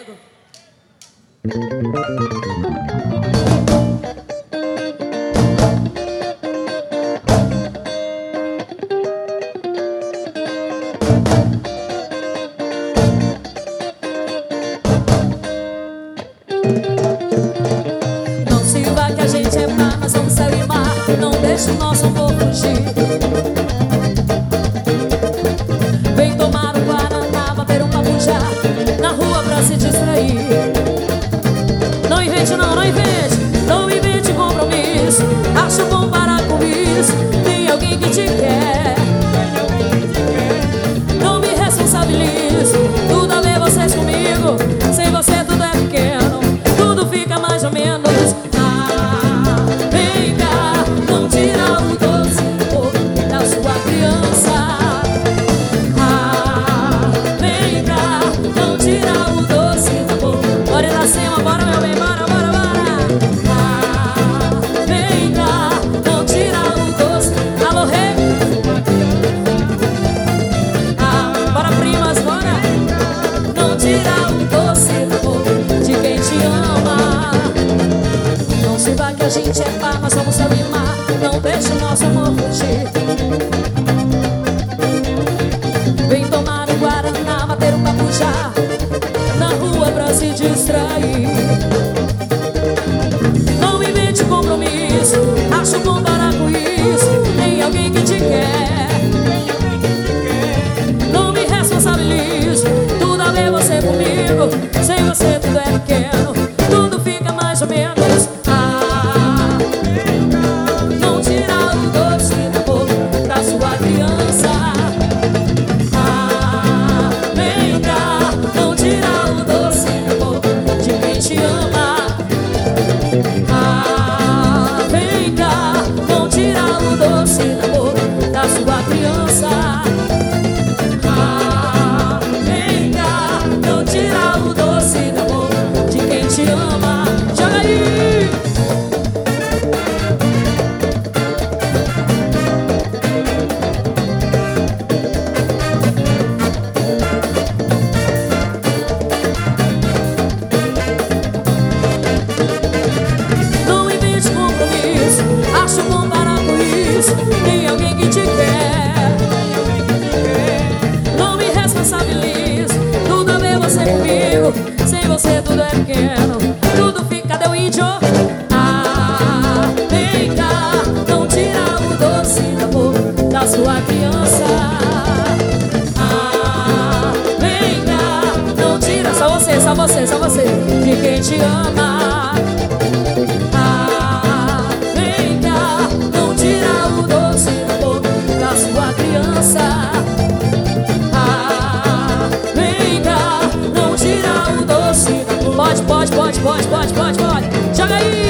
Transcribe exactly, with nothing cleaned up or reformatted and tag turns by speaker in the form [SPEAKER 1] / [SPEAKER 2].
[SPEAKER 1] comigo.
[SPEAKER 2] Não se vá que a gente é mar, nós somos céu e mar. Não deixe o nosso amor fugir. Vem tomar um guaraná, bater um papo já na rua pra se distrair. Não invente não, não invente, não invente compromisso. Acho bom parar com isso. Tem alguém que te quer, não me responsabilizo. Tudo a ver vocês comigo. Sem você tudo é pequeno, tudo fica mais ou menos. Ah, vem cá, não tira o doce amor da sua criança. Ah, vem cá, não tira o doce amor. Bora lá cima, bora meu bem, bora, bora, bora. Ah, vem cá, não tira o doce. Alô, rei. Ah, bora primas, bora. Não tira o doce amor de quem te ama. Não se vá que a gente é par, nós somos céu e mar. Não deixa o nosso amor fugir. Vem tomar um guaraná, bater um papo já na rua pra se distrair. Não invente compromisso, acho bom parar com isso. Tem alguém que te quer, não me responsabilizo. Tudo a ver você comigo. Sem você tudo é pequeno, tudo fica mais ou menos. Ah, não tira o doce amor da sua criança. Ah, vem cá, não tira o doce amor de quem te ama. Ah, vem cá, não tira o doce amor da sua criança. Ah, vem cá, não tira o doce amor de quem te ama. Joga aí! Não invente compromisso, acho bom parar com isso. Tem alguém que te quer, não me responsabilizo. Tudo a ver você comigo. Sem você tudo é pequeno, tudo fica. Cadê o índio? Ah, vem cá, não tira o doce amor da sua criança. Ah, vem cá, não tira. Só você, só você, só você de quem te ama. Ah, vem cá, não tira o doce amor da sua criança. Ah, vem cá, não tira o doce amor. Pode, pode, pode, pode, pode, pode, pode. Joga aí!